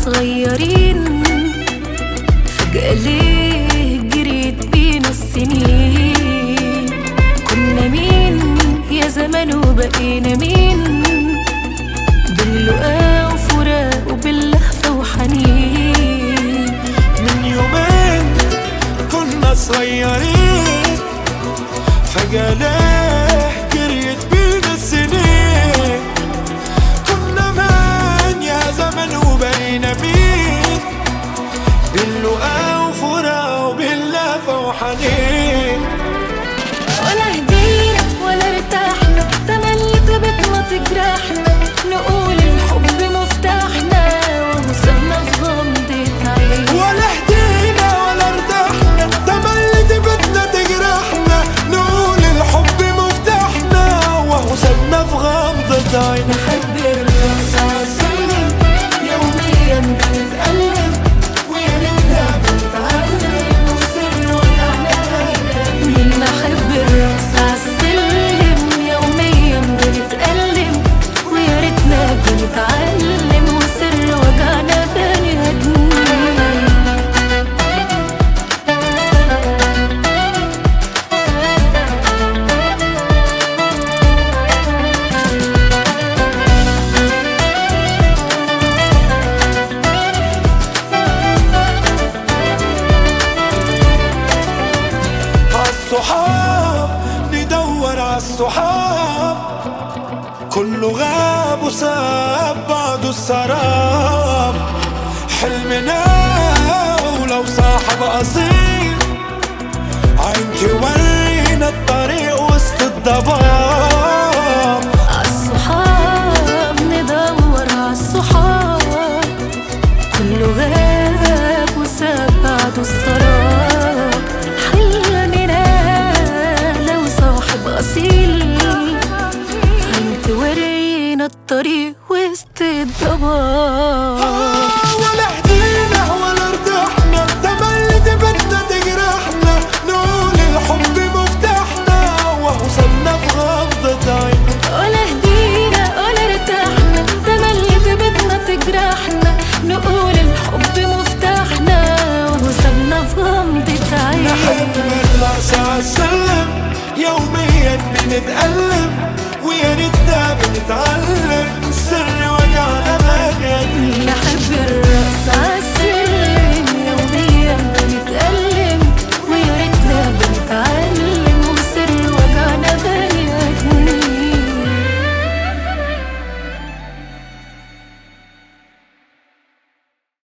صغيرين فجأة ليه جريت بينا السنين؟ كنا مين يا زمان وبقينا مين؟ باللقا وفراق وباللهفة وحنين. من يومين كنا صغيرين فجأة ليه جريت بينا السنين؟ كنا مين يا زمان وبقينا مين؟ باللقا وفراق وباللهفة وحنين. ولا هدينا ولا ارتحنا، تملي طيبتنا تجرحنا، نقول الحب مفتاحنا وسابنا في غمضة عين. ولا هدينا ولا ارتحنا، تملي طيبتنا تجرحنا، نقول الحب مفتاحنا وهو سابنا في غمضة عين. نحب الرقص عالسلم يوميا بنتألم، ويا ريتنا بنتعلم والسر وجعنا باين. نحب الرقص عالسلم يوميا بنتألم، ويا ريتنا بنتعلم والسر وجعنا بني هدمين. عالصحاب ندور عالصحاب، كله غاب وساب بعضه السراب. حلمنا ولو صاحب أصيل، عين تورينا الطريق وسط الضباب. عالصحاب ندور عالصحاب، كله غاب وساب بعده السراب. حلمنا لو صاحب أصيل، عين تورينا الطريق وسط الضباب. ولا هدينا ولا ارتحنا، تملي طيبتنا تجرحنا، نقول الحب مفتاحنا وهو سابنا في غمضة عين. ولا هدينا ولا ارتحنا، تملي طيبتنا تجرحنا، نقول الحب مفتاحنا وهو سابنا في غمضة عين. نحب الرقص عالسلم يوميا بنتألم، ويا ريتنا بنتعلم السر وجعنا باين. نحب الرقص